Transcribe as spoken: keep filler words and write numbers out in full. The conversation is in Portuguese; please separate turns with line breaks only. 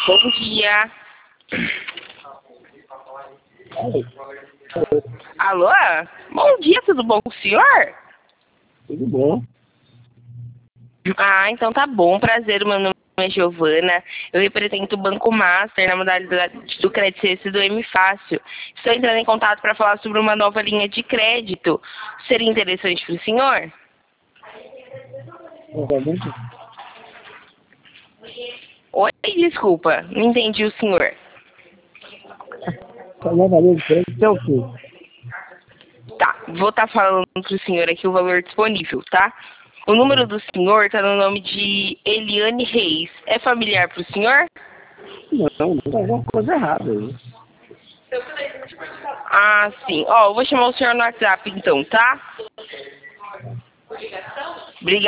Bom dia. Alô? Bom dia, tudo bom com o senhor?
Tudo bom.
Ah, então tá bom. Prazer, meu nome é Giovana. Eu represento o Banco Master na modalidade do Crédito C S do M Fácil. Estou entrando em contato para falar sobre uma nova linha de crédito. Seria interessante para o senhor?
Novamente?
Oi, desculpa. Não entendi o senhor.
A nova linha de crédito é o quê?
Tá, vou estar falando para o senhor aqui o valor disponível, tá? O número do senhor está no nome de Eliane Reis. É familiar para o senhor?
Não, não tem alguma coisa errada aí.
Ah, sim. Ó, eu vou chamar o senhor no WhatsApp então, tá? Obrigada.